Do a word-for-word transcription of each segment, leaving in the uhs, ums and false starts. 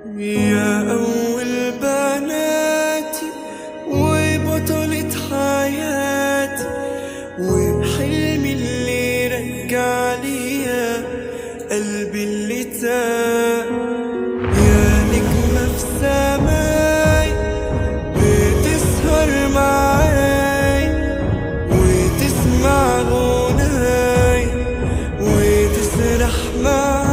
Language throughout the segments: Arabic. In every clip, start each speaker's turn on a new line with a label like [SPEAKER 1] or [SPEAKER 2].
[SPEAKER 1] يا أول بناتي وبطلة حياتي وحلمي اللي رجع ليا قلبي اللي تاه. يا نجمة في سماي بتسهر معاي وتسمع غناي وتسرح معاي.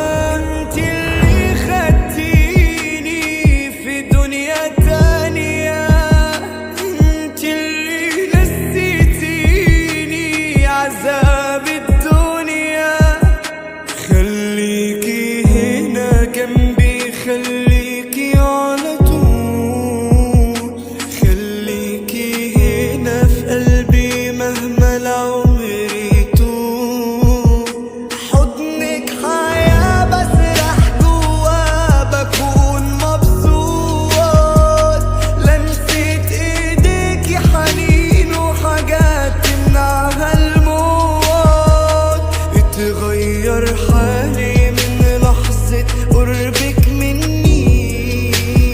[SPEAKER 1] خليكي هنا جنبي خليكي على طول، خليكي هنا في قلبي مهما العمر يطول. حضنك حياة بسرح جوا بكون مبسوط، لمسة ايديكي حنين وحاجات تمنعها الموت. اتغير حالي من لحظة قربك مني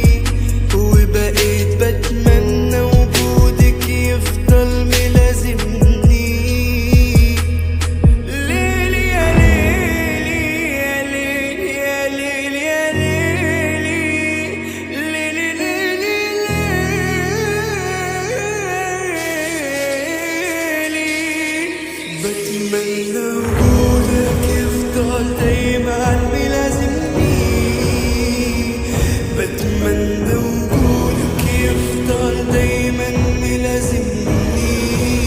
[SPEAKER 1] وبقيت بتمنى وجودك يفضل ملازمني. ليلي يا ليلي يا ليلي يا ليلي يا ليلي ليلي ليلي بتمنى وجودك يفضل دايما ملازمني. بتمنى وجودك يفضل دايما ملازمني.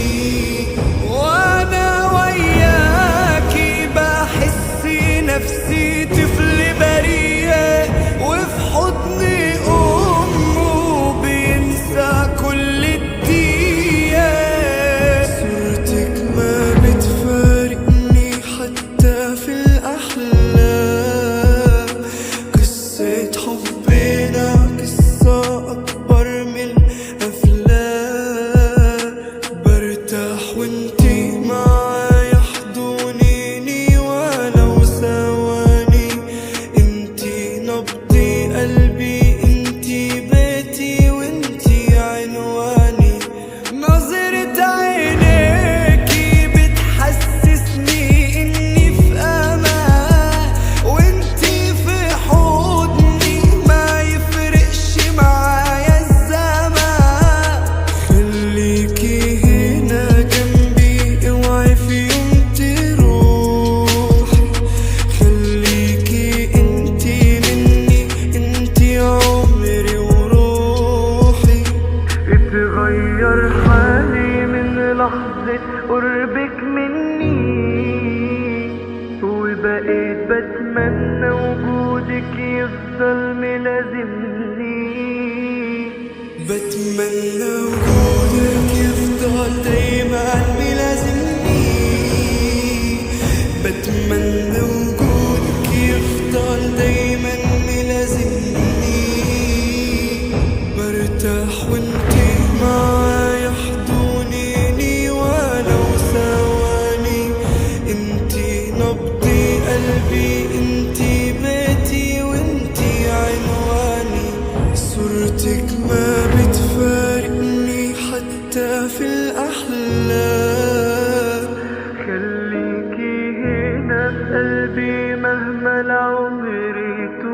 [SPEAKER 1] وانا وياكي بحس نفسي طفل بريء وفي حضن امه بينسى كل الدقيقة. صورتك ما بتفارقني حتى في الأحلام، قصة حبنا قصة أكبر من الأفلام. برتاح وانتي معايا حضنيني ولو ثواني. انتي نبضي قلبي انتي بيتي وانتي عنواني. نظرة عينيكي بتحسسني اني في امان وانتي في حضني ما يفرقش معايا الزمان. خليكي هنا جنبي اوعي في يوم تروحي، خليكي انتي مني انتي عمري وروحي. اتغير حالي من لحظة قربك مني وبقيت بتمنى وجودك يفضل ملازمني. بتمنى وجودك يفضل دايما ملازمني. بتمنى وجودك يفضل دايما ملازمني. برتاح وانتي معايا حضنيني ولو ثواني. انتي نبضي قلبي انتي بيتي وانتي عنواني. صورتك ما بتفارقني حتى في الأحلام. خليكي هنا في قلبي مهما العمر يطول.